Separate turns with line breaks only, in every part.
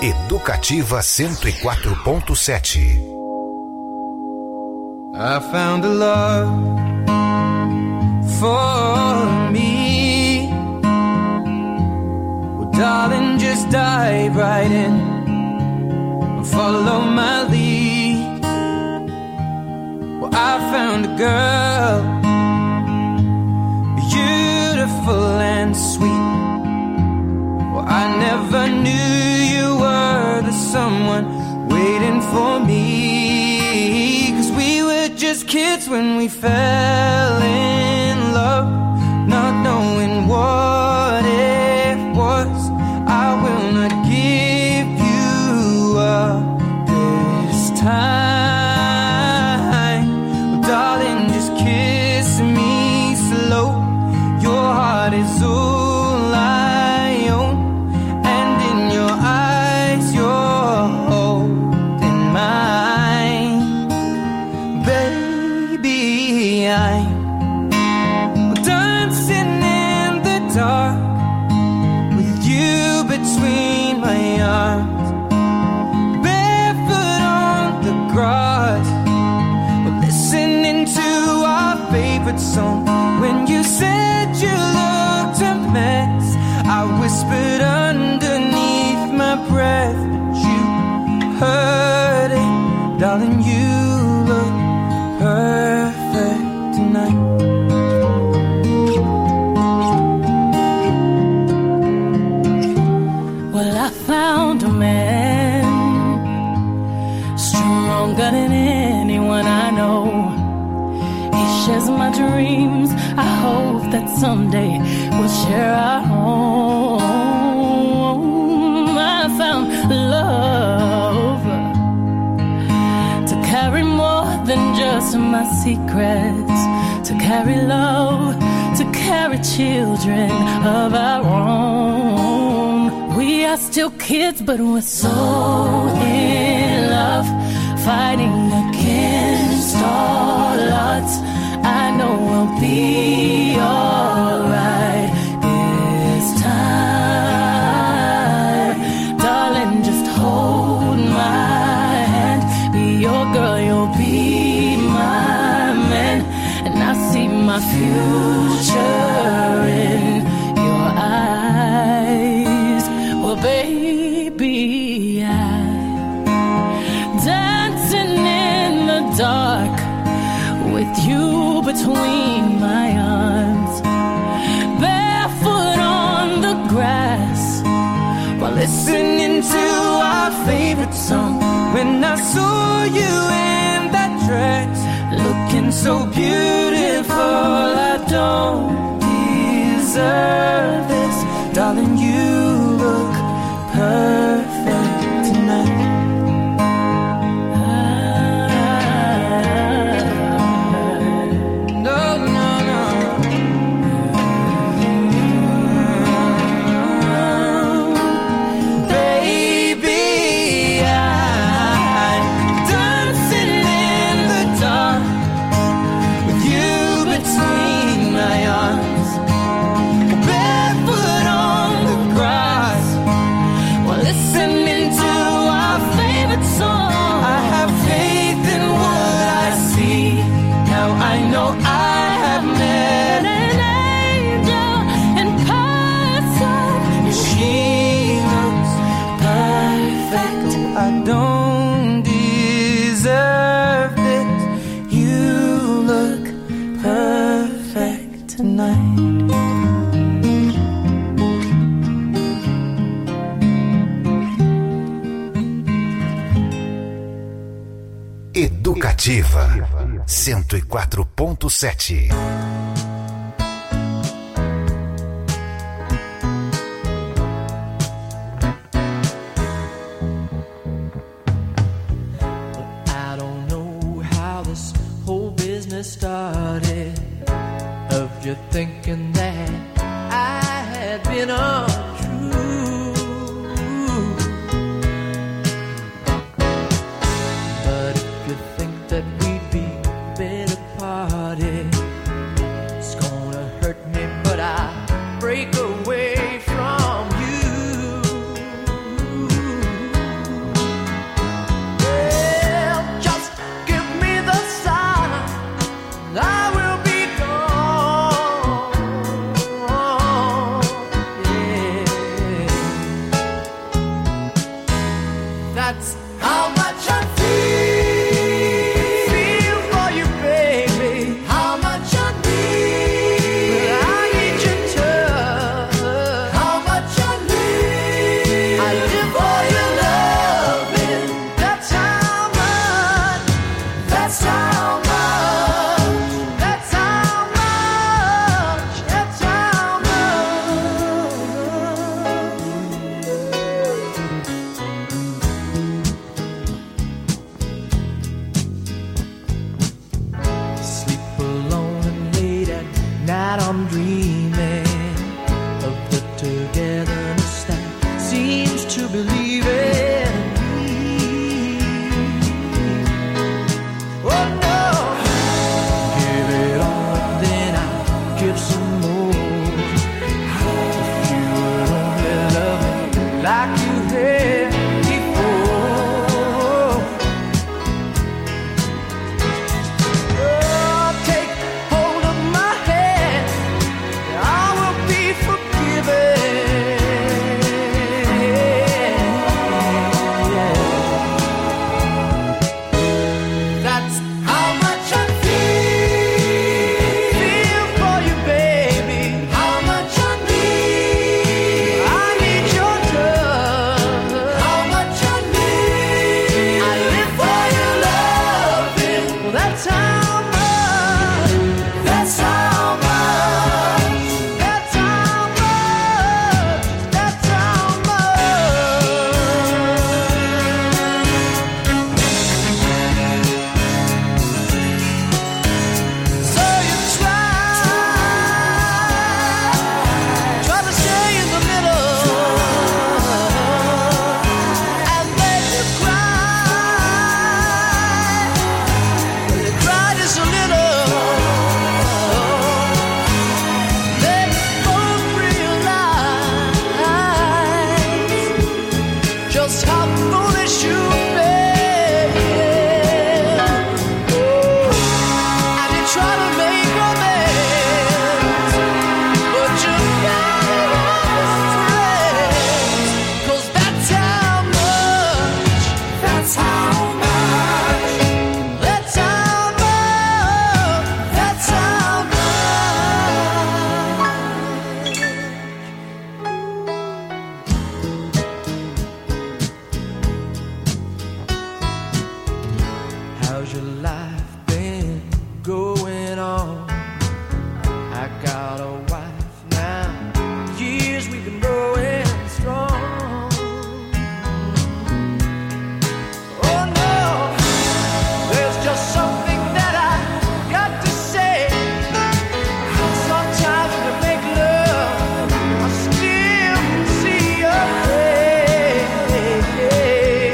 Educativa 104.7.
I found a love for me. Well, darling, just dive right in and follow my lead. Well, I found a girl, beautiful and sweet. Well, I never knew you were the someone waiting for me. 'Cause we were just kids when we fell in love, not knowing what it was. I will not give you up this time. Well, darling, just kiss me slow. Your heart is all I own, and in your eyes you're holding mine. Baby, I'm dancing in the dark with you between my arms, barefoot on the grass. We're listening to our favorite song. When you said you looked a mess, I whispered underneath my breath, but you heard it. Darling, you look perfect tonight.
Well, I found a man stronger than anyone I know. He shares my dreams. I hope that someday we'll share our home. I found love to carry more than just my secrets, to carry love, to carry children of our own. We are still kids, but we're so in love, fighting against all odds. I know we'll be alright this time. Darling, just hold my hand. Be your girl, you'll be my man. And I see my future in your eyes. Well, baby, I'm dancing in the dark with you between my arms, barefoot on the grass, while listening to our favorite song. When I saw you in that dress, looking so beautiful, I don't deserve this. Darling, you look perfect tonight. I don't deserve this. You look perfect tonight.
Educativa 104.7.
Started of you thinking that I had been untrue, but if you think that we'd be better parted, it's gonna hurt me, but I break away from you. night I'm dreaming of the togetherness that seems to believe in me. Oh no, give it all and then I'll give some more. If you would only love me like you had before. Oh, take hold of my hand, I will be forgiven. That's how much I feel for you, baby. How much I need your touch. How much I live for your loving. Well, that's how much. That's how much. That's how much. That's how much. So you try to stay in the middle, and then you cry just a little. Then you both realize just how foolish you've been, and you try to make amends, but you never straight. 'Cause that's how much. That's how much. That's how much. That's how much. How's your life been going on? I got a wife now. Years we've been going strong. Oh no, there's just something that I got to say. Sometimes when we make love, I still see your face.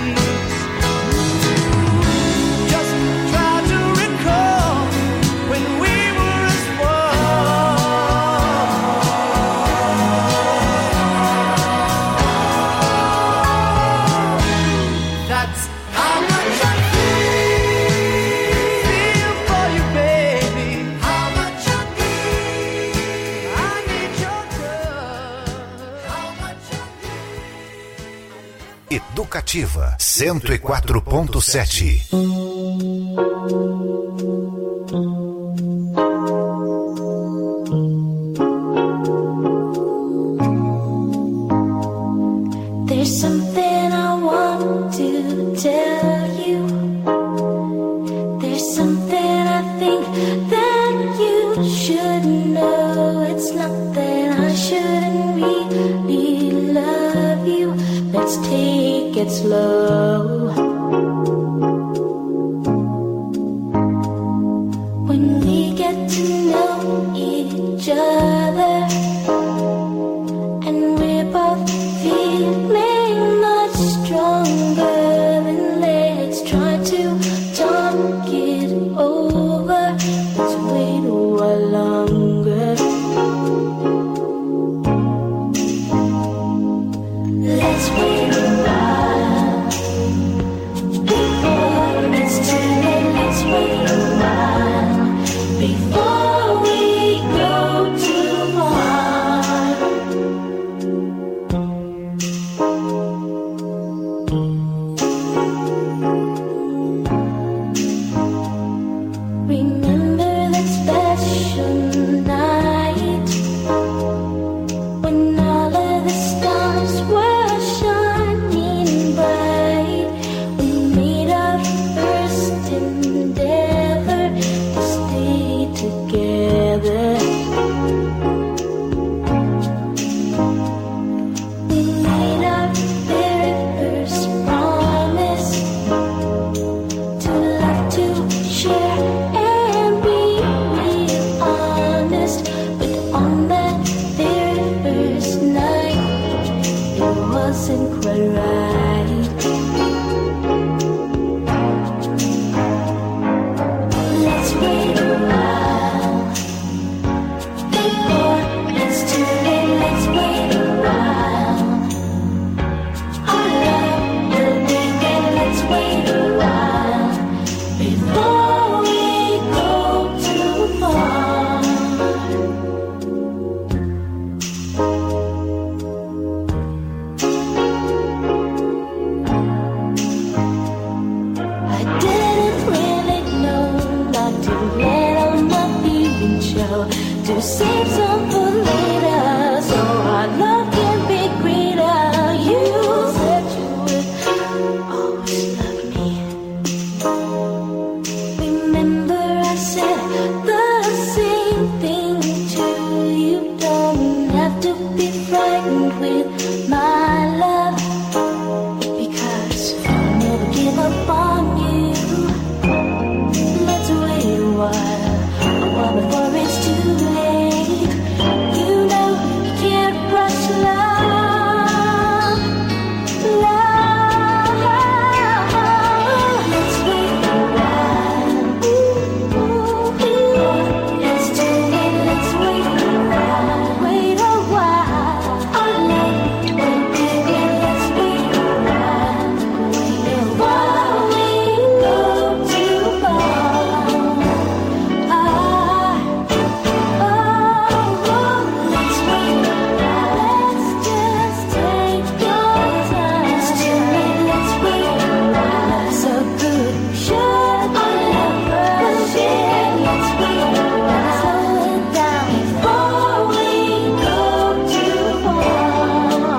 Just try to recall when we were as one. That's how much I feel for you, baby. How much I need your touch. How much
Educativa 104.7.
There's something I want to tell you. There's something I think that you should know. It's not that I shouldn't really love you. Let's take it slow. to save some for later, so our love can be greater. You said you would always love me. Remember I said the same thing to you. Don't have to be frightened with my love, because I'll never give up on you. Let's wait a while before it's too late. You know you can't rush love, love. Let's wait a while. It's too late. Let's wait a while. Wait a while. Wait, baby, let's wait a while. Wait a while. We go too far. Let's wait a while. Let's just take your time. It's too late. Let's wait a while. So good. Should I never share? Let's wait a while. Slow it down before we go too far.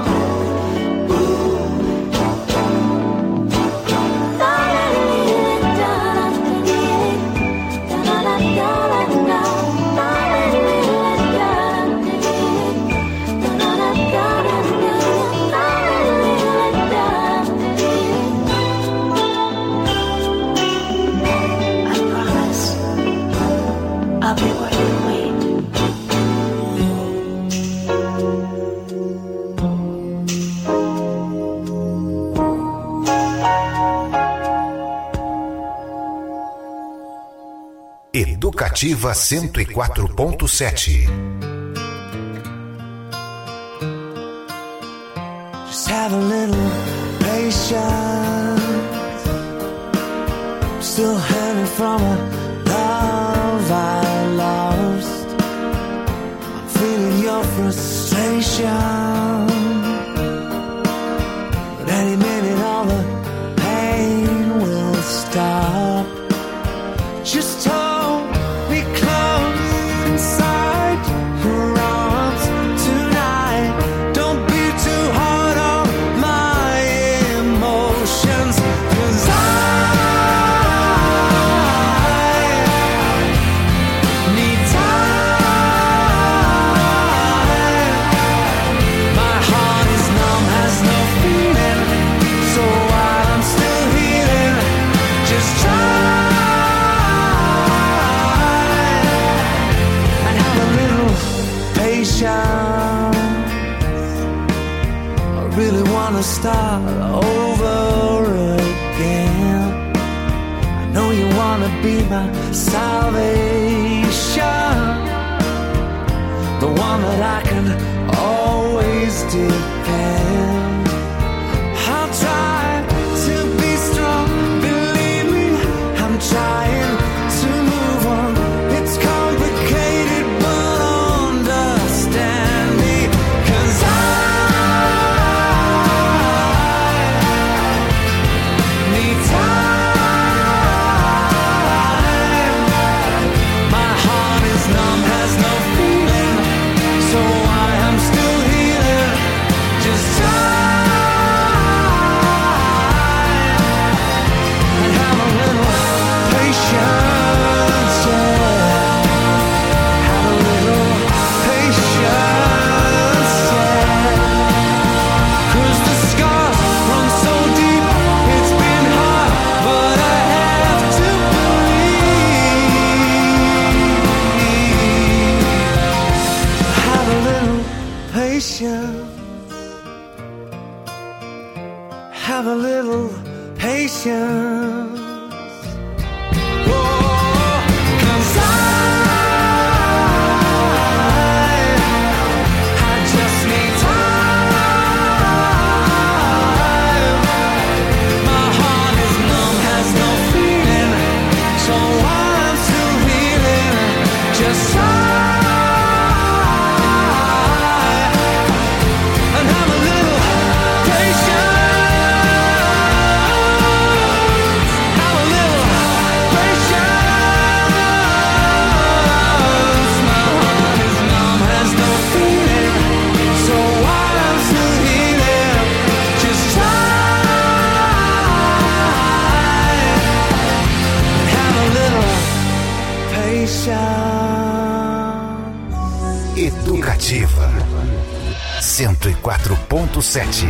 I promise I'll be worth the wait.
Educativa 104.7.
Just have a little patience. I'm still hanging from a love I lost. I'm feeling your frustration, but any minute all the pain will stop. Just hold me close inside your arms tonight. Don't be too hard on my emotions, 'cause I need time. My heart is numb, has no feeling, so while I'm still healing, just try and have a little patience. I really wanna start over again. I know you wanna be my salvation, the one that I can always depend. I'll try to be strong, believe me, I'm trying to move on. It's complicated, but understand me, 'cause I need time. My heart is numb, has no feeling, so I am still healing. Just time.
Educativa 104.7.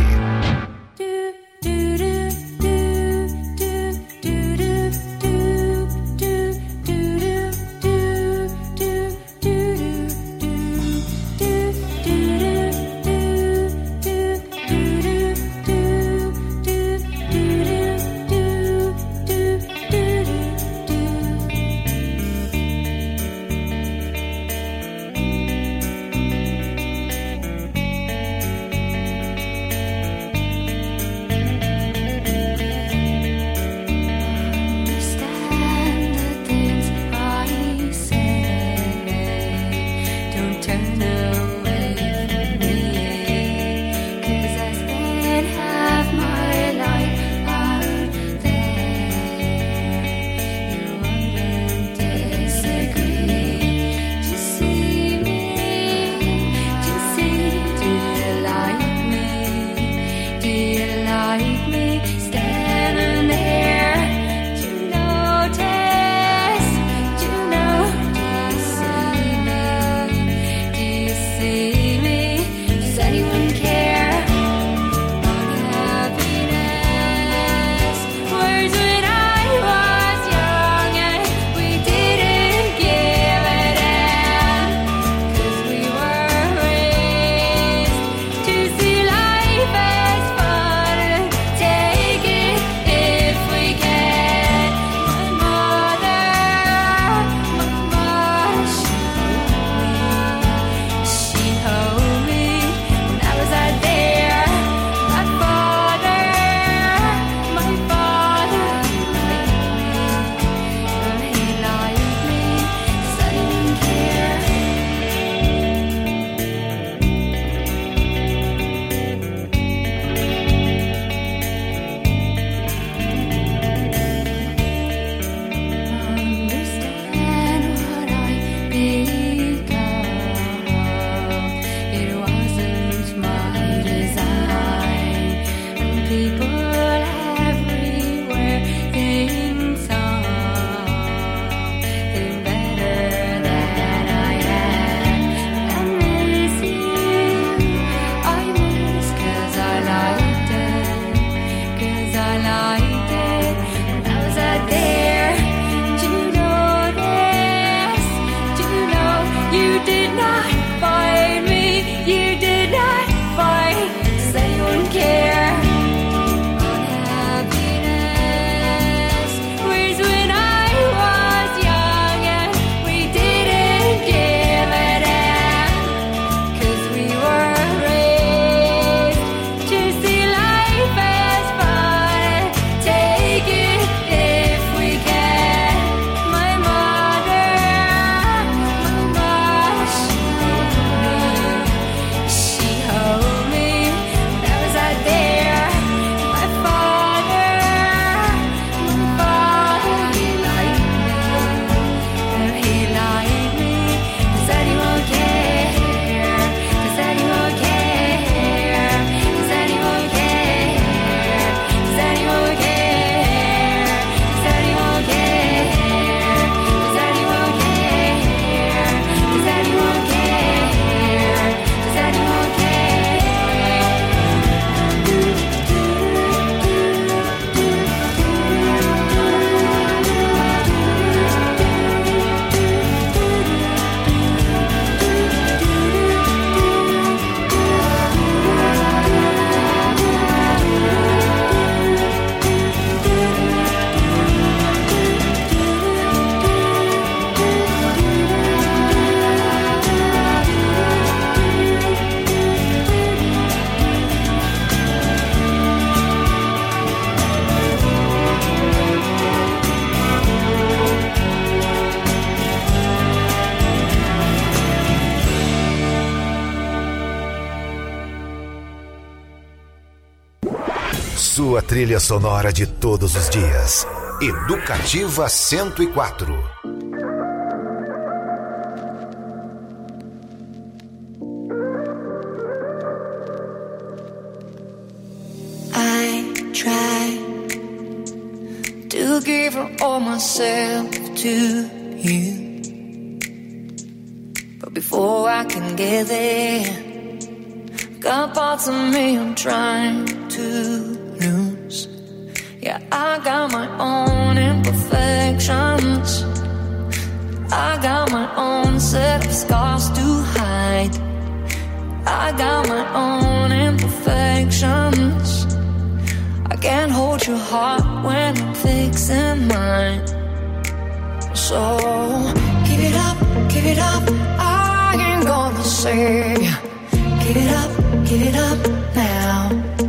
Sua trilha sonora de todos os dias. Educativa 104.
I try to give all myself to you, But before I can get there, got parts of me I'm trying to lose. Yeah, I got my own imperfections. I got my own set of scars to hide. I got my own imperfections. I can't hold your heart when I'm fixing mine. So give it up, I ain't gonna say give it up now.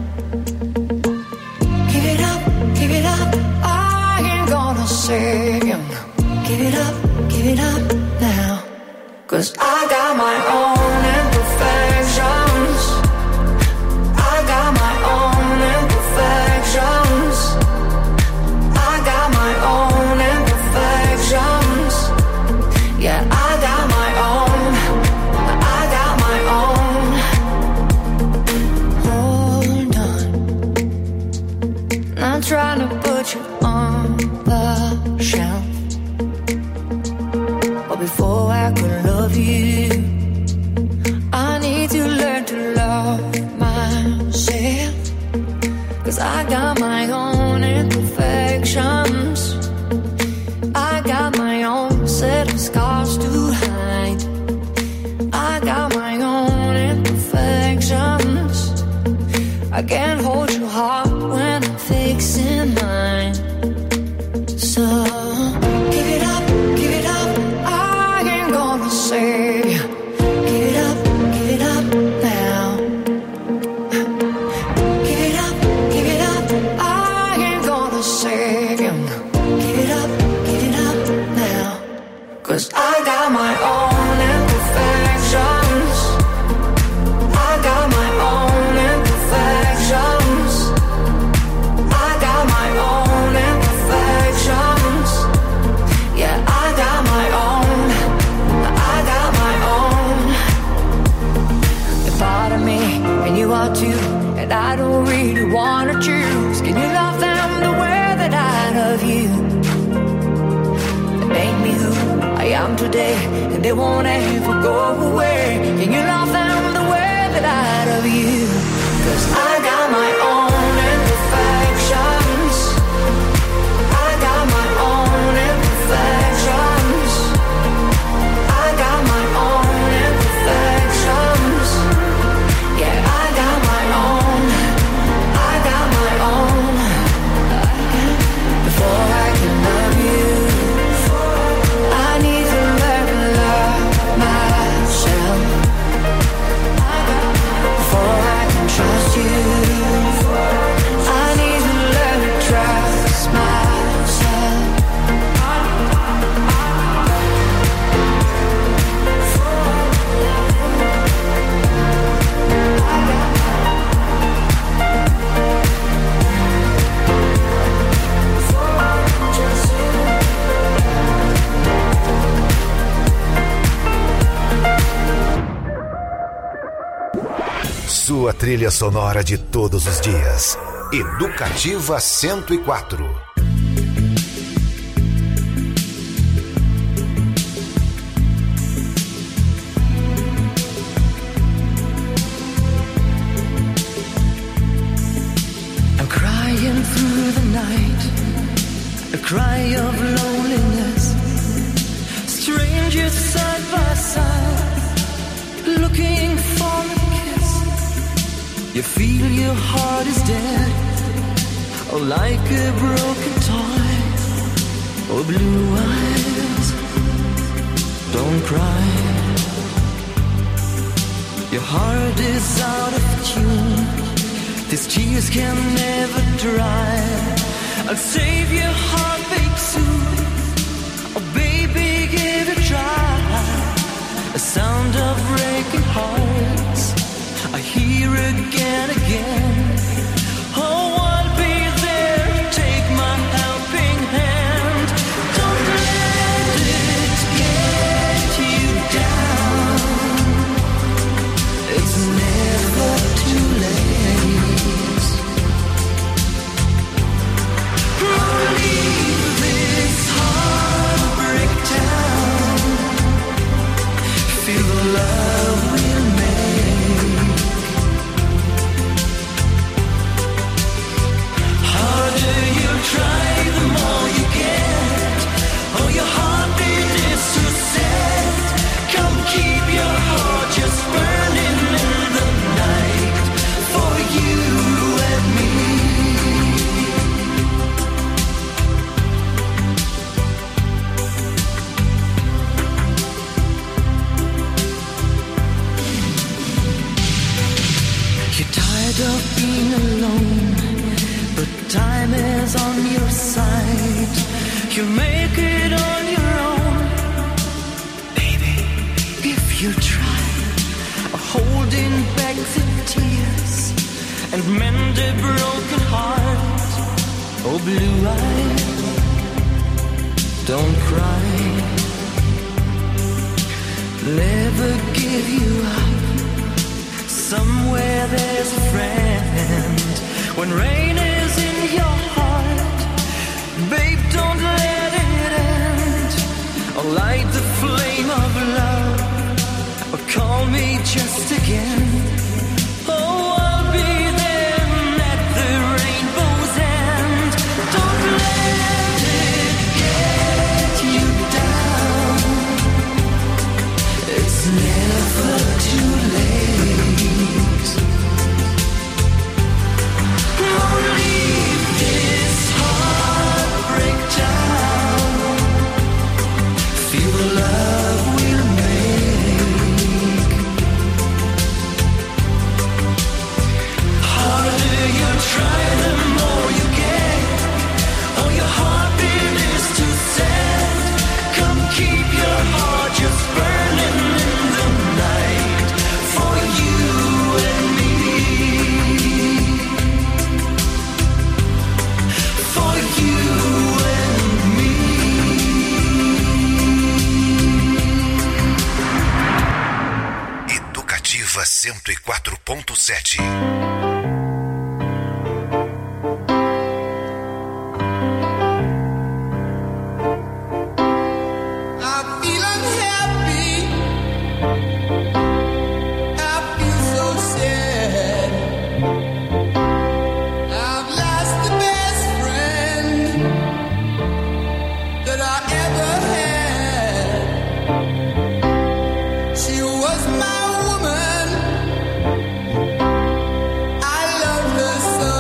Give it up, I ain't gonna say give it up now. 'Cause I got my own imperfections. I got my own imperfections. I got my own imperfections. Yeah, I got my own. I got my own. Hold on, not trying to put you on the shelf, but before I could love you, I need to learn to love myself. 'Cause I got my own imperfections. I got my own set of scars to hide. I got my own imperfections. I can't hold your heart when I'm fixing mine. So give it up, I ain't gonna say give it up now. Give it up, I ain't gonna say give it up now. 'Cause I got my own imperfections. I got my own imperfections. I got my own imperfections. Yeah, I got my own. I got my own. You're part of me, and you are too. And I don't really wanna choose. Can you love them the way that I love you? They make me who I am today, and they won't ever go away. Can you love them the way that I love you? 'Cause I got my own imperfections. I got my own imperfections. I got my own imperfections. Yeah, I got my own. I got my own. Before I can love you, I need to learn to love myself. Before I can trust you, I need to learn to trust myself.
Sua trilha sonora de todos os dias. Educativa 104.
I'm crying through the night, a cry of loneliness. Strangers side by side, looking for a kiss. You feel your heart is dead, or like a broken toy. Oh, blue eyes, don't cry. Your heart is out of tune. These tears can never dry. I'll save your heartbeat soon. Oh, baby, give it a try. A sound of breaking hearts I hear again. Oh, I'll be there, take my helping hand. Don't let it get you down. It's never too late. Please of being alone, but time is on your side. You make it on your own, baby, if you try. Holding back the tears and mend a broken heart. Oh, blue eyes, don't cry. Never give you up. Somewhere there's a friend. When rain is in your heart, babe, don't let it end. Or light the flame of love, or call me just again. Oh, I'll be there at the rainbow's end. Don't let it get you down. It's never too late. Don't leave this heartbreak down. Feel the love we'll make. Harder you try, the more you get. Oh, your heartbeat is too sad. Come keep your heart just burning in the night for you and me. For you and me.
Educativa 104.7.
I feel unhappy. I feel so sad. I've lost the best friend that I ever had. She was my woman. I loved her so.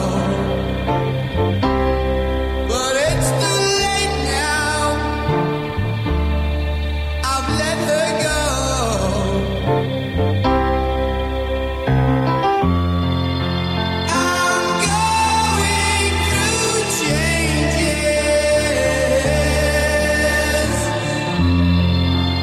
But it's too late now. I've let her go. I'm going through changes.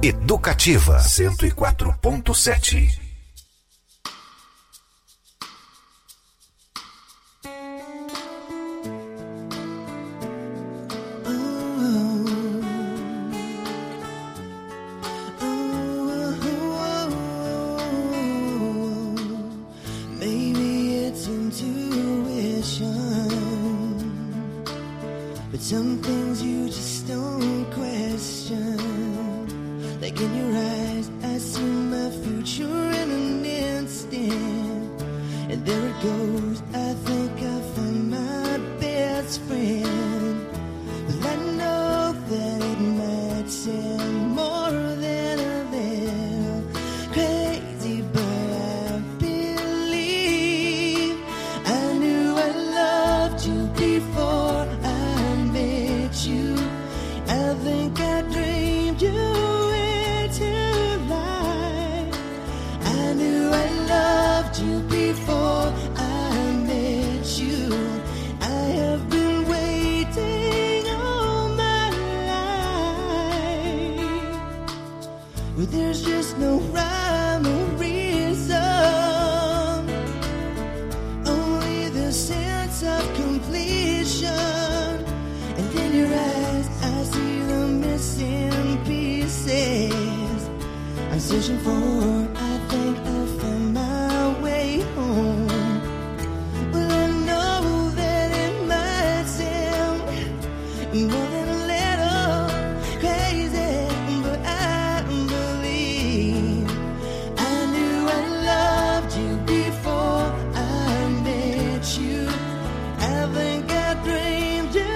Educativa 104.7.
Some things you just don't question. Like in your eyes, I see my future in an instant. And there it goes, I think I found my best friend. But I know that it might sound more than a little crazy, but I believe I knew I loved you before you. I think I dreamed you into life. I knew I loved you before I met you. I have been waiting all my life. But there's just no rhyme or reason, only the sense of completion. In your eyes, I see the missing pieces I'm searching for. I think I found my way home. Well, I know that it might sound more than a little crazy, but I believe I knew I loved you before I met you. I think I dreamed you.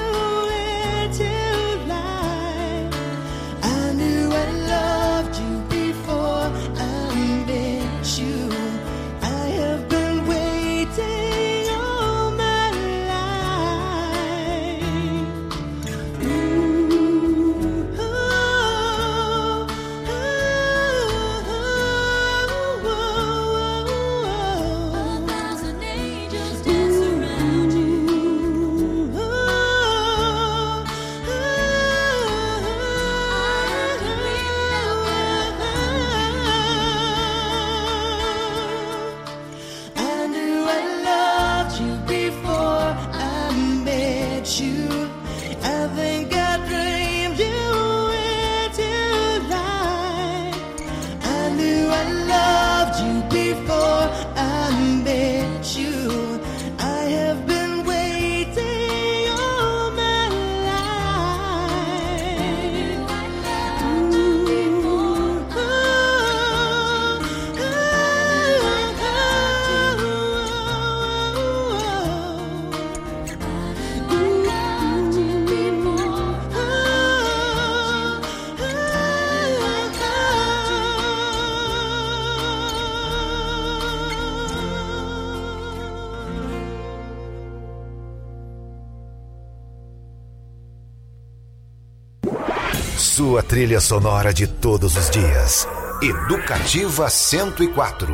Sua trilha sonora de todos os dias. Educativa 104.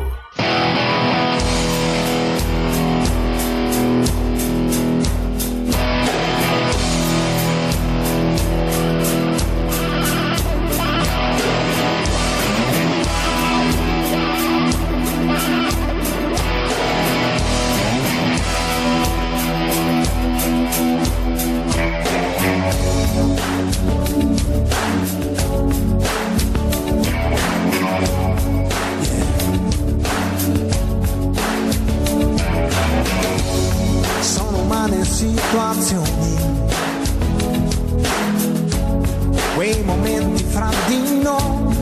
Quei momenti fra di noi,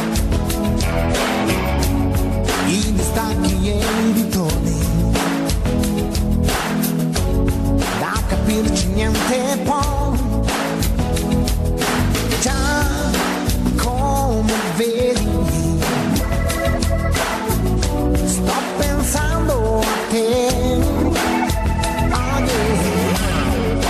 i distacchi e i ritorni, da capirci niente poi, già come vedi, sto pensando a te,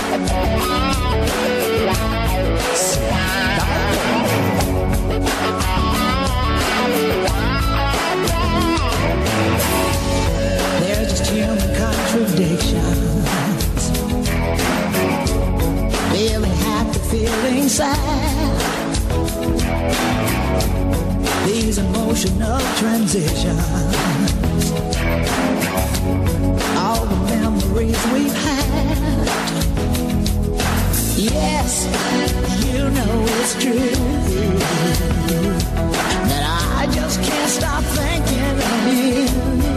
emotional transition. All the memories we've had. Yes, you know it's true that I just can't stop thinking of you.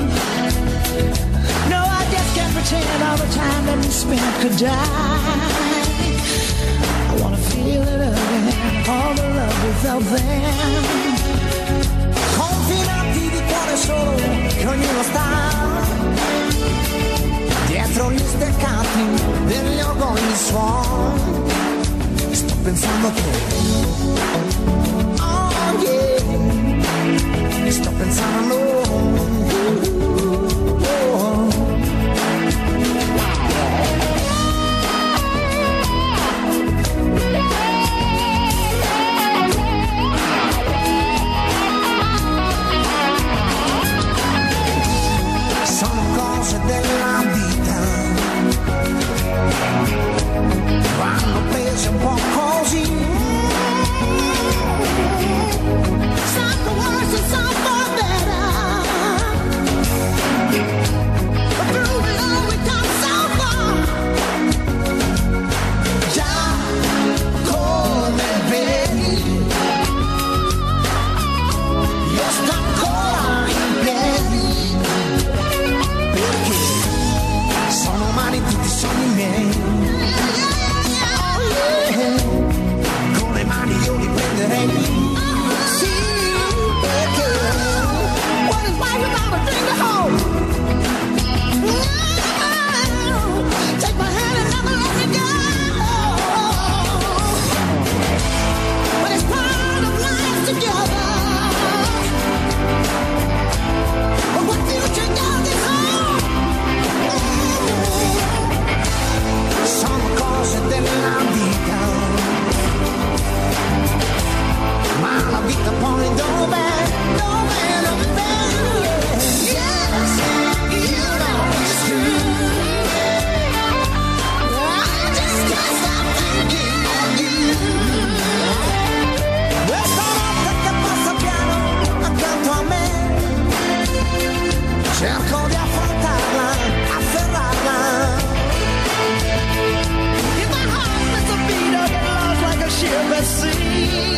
No, I just can't pretend all the time that we spent could die. I wanna feel it again, all the love we felt then. Confinati di cuore solo, che ognuno sta dietro gli steccati degli orgogli suon. Sto pensando a te, oh yeah, sto pensando a loro. Sono cose della vita, vanno prese un po' così. Some for worse and some for better, but through it all we come so far. Già come vedi, io sto ancora in piedi, perché sono umani tutti i sogni miei. Oh yeah, con le mani io li prenderei. Sì, perché what is life without a thing to hold? Take my hand and never let me go. But it's part of life together. But what future does it hold? Sono cose della vita, ma la vita poi dov'è? Yes, you know it's true. I just can't stop thinking of you. Questa notte che passa piano accanto a me, cerco di affrontarla, afferrarla. In my heart there's a beat of love like a ship at sea.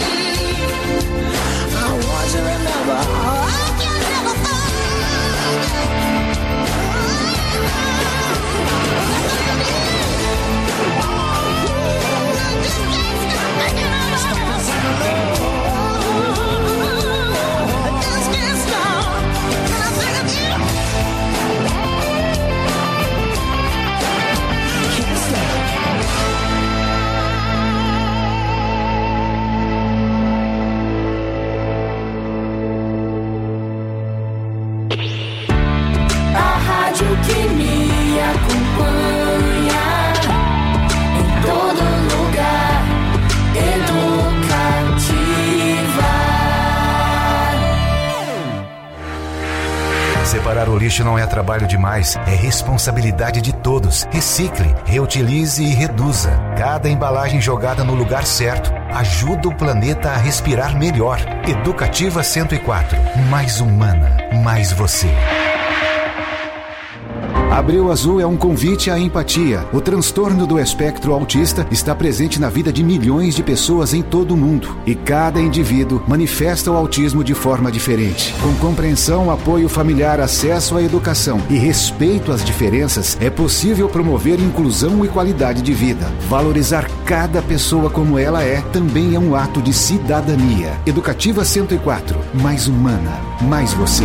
I want you to remember, I can never
que me acompanha em todo lugar, Educativa.
Separar o lixo não é trabalho demais, é responsabilidade de todos. Recicle, reutilize e reduza. Cada embalagem jogada no lugar certo ajuda o planeta a respirar melhor. Educativa 104, mais humana, mais você. Abril Azul é um convite à empatia. O transtorno do espectro autista está presente na vida de milhões de pessoas em todo o mundo. E cada indivíduo manifesta o autismo de forma diferente. Com compreensão, apoio familiar, acesso à educação e respeito às diferenças, é possível promover inclusão e qualidade de vida. Valorizar cada pessoa como ela é também é um ato de cidadania. Educativa 104, mais humana, mais você.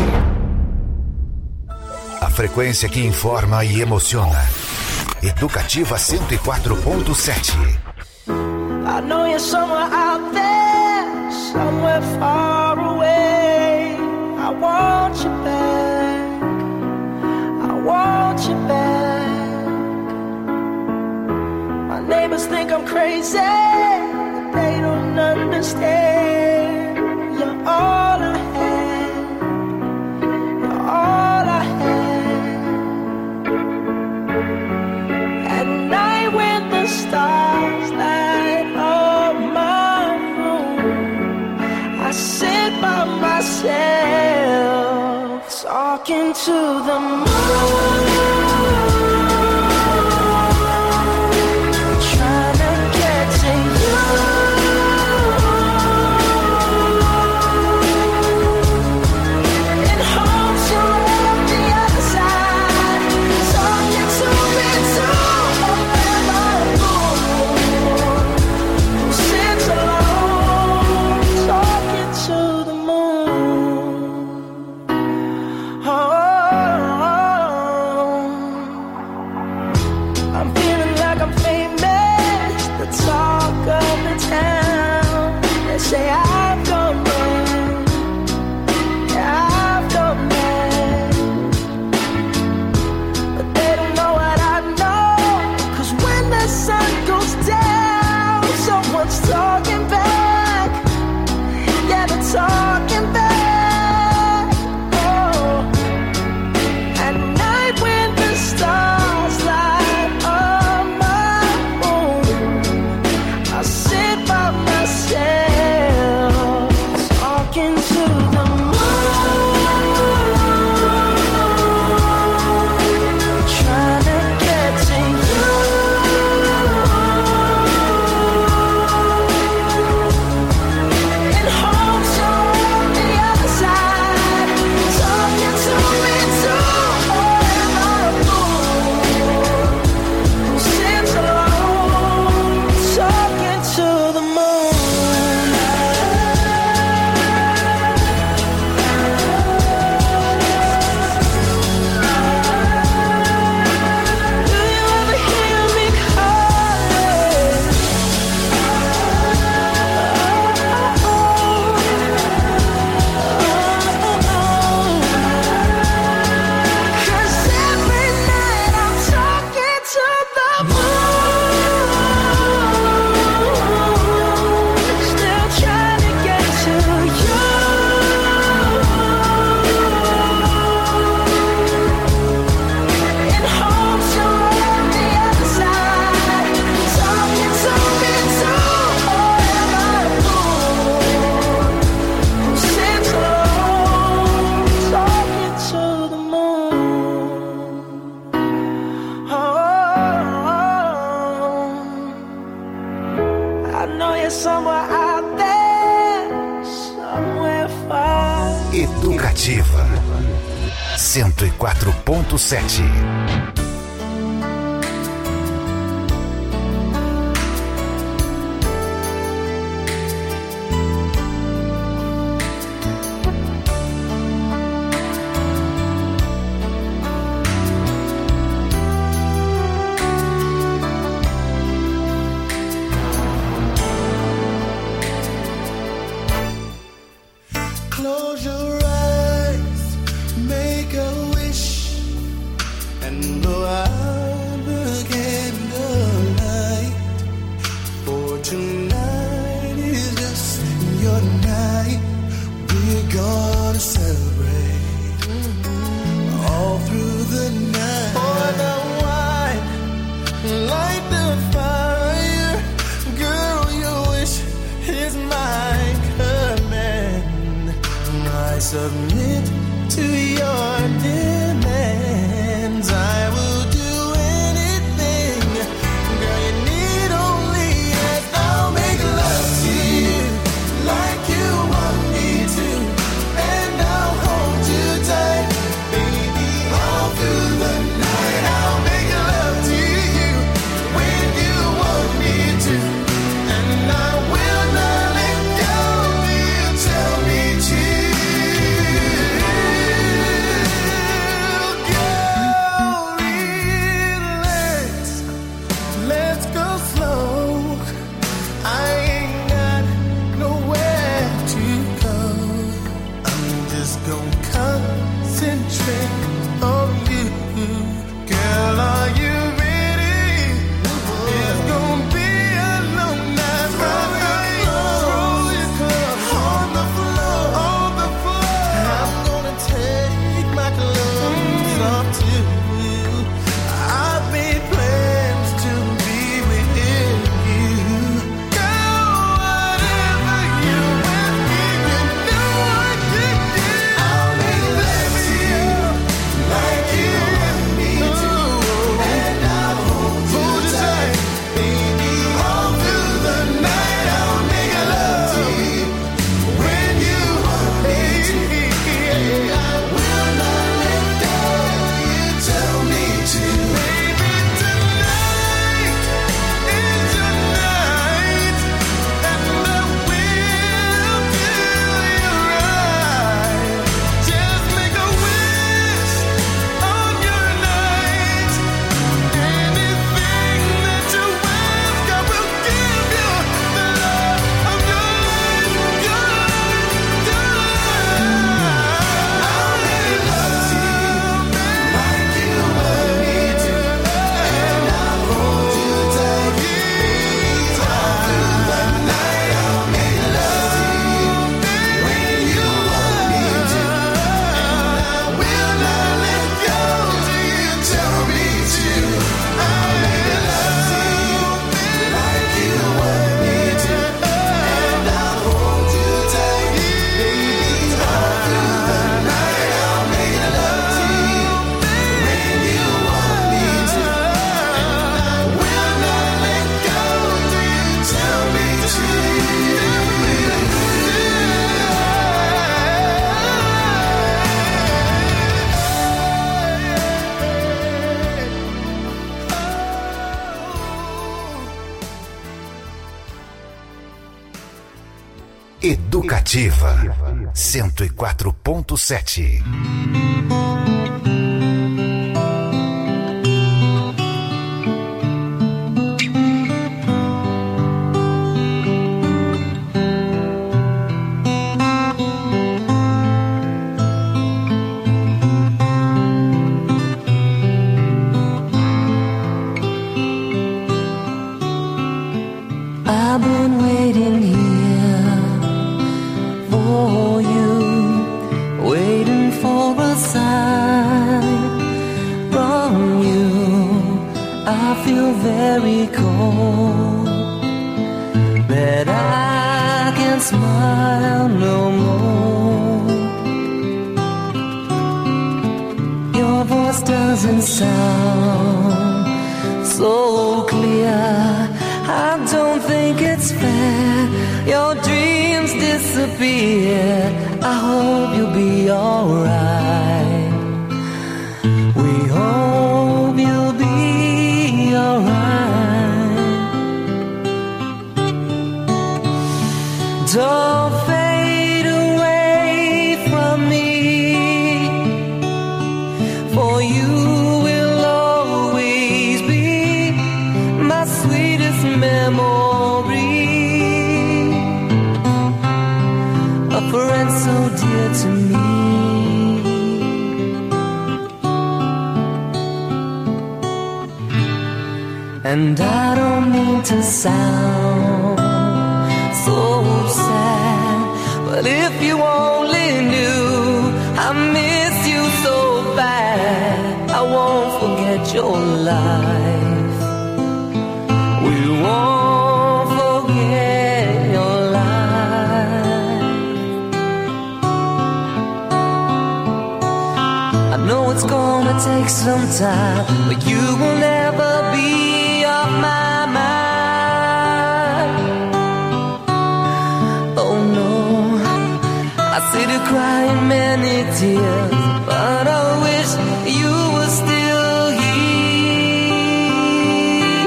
A frequência que informa e emociona. Educativa 104.7.
I know you're somewhere out there, somewhere far away. I want you back, I want you back. My neighbors think I'm crazy, they don't understand. You're all I had, you're all I had. At night when the stars light up my room, I
sit by myself, talking to the moon.
Educativa 104.7.
Submit to your demands. I will do anything, girl, you need only ask. I'll make love to you like you want me to, and I'll hold you tight, baby, all through the night. I'll make love to you when you want me to, and I will not let go till you tell me to.
Educativa 104.7.
I've been waiting here for you, waiting for a sign from you. I feel very cold, but I can't smile no more. Your voice doesn't sound so clear. I don't think it's fair. Your dreams disappear. I hope you'll be alright. We hope you'll be alright. Don't fade away from me, for you will always be my sweetest memory, a friend so dear to me. And I don't mean to sound so sad, but if you only knew I miss you so bad, I won't forget your life. We won't forget your life. I know it's gonna take some time, but you will never be off my mind. Oh no, I see you crying many tears, but I wish you were still here.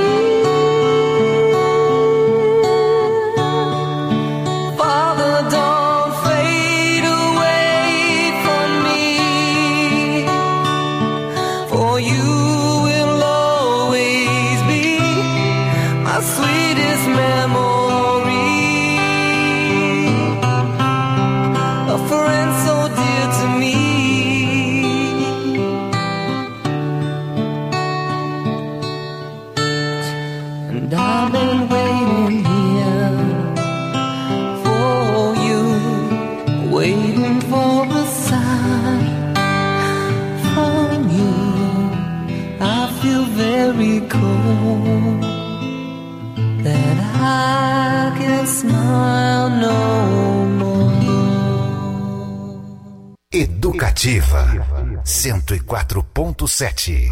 Father, don't fade away from me, for you will always be my sweetest memory, a friend so dear to me. And I've been waiting here for you, waiting for a sign from you. I feel very cold, that I can't smile no more.
Educativa 104.7.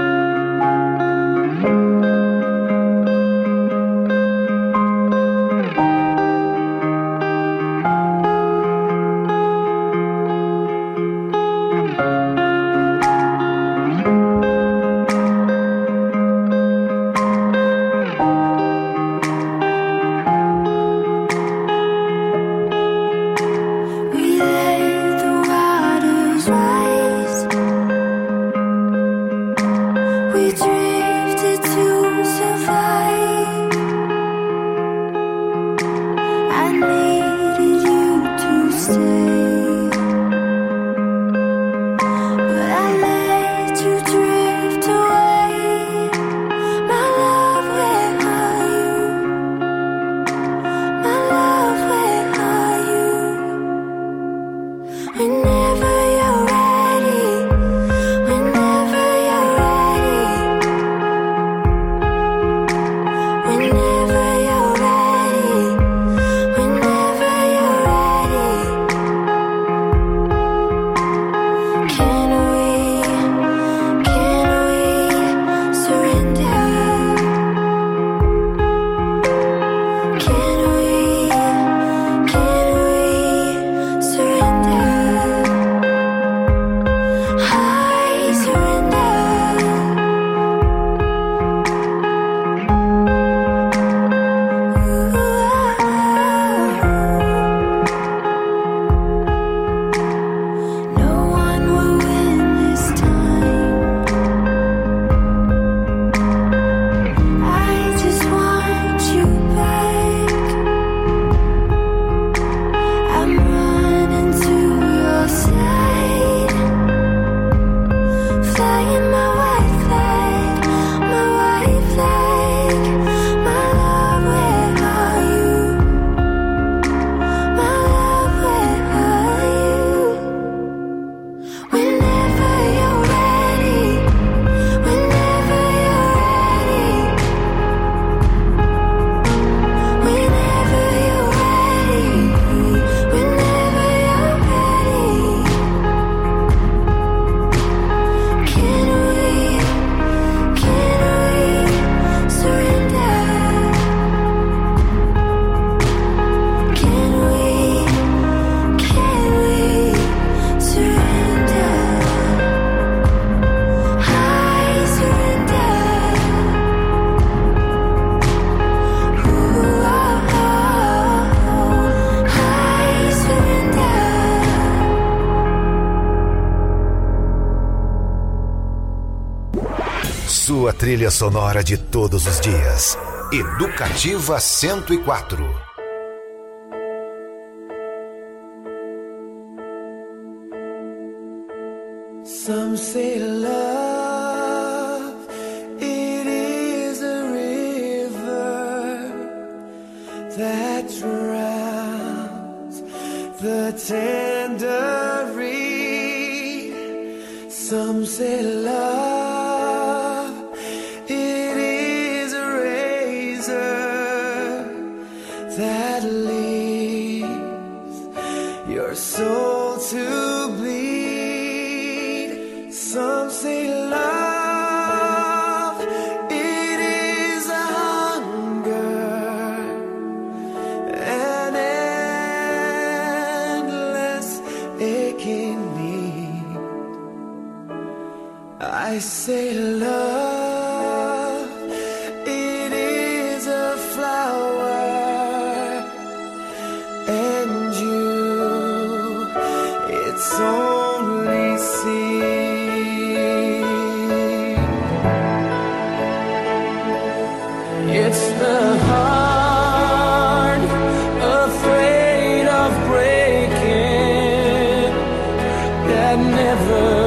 We let the waters rise. We drifted to survive. I needed you to stay, but I let you drift away. My love, where are you? My love, where are you? Whenever you're ready, whenever you're ready, whenever you're ready, whenever you're ready. Can we surrender? Can we surrender?
sua trilha sonora de todos os dias. Educativa 104.
Some say love, it is a river that drowns the tender reed. Some say love, it is a razor that leaves your soul to bleed. Some say love, it is a hunger, an endless aching need. I say love, it is a flower, and you, it's only seed. It's the heart afraid of breaking that never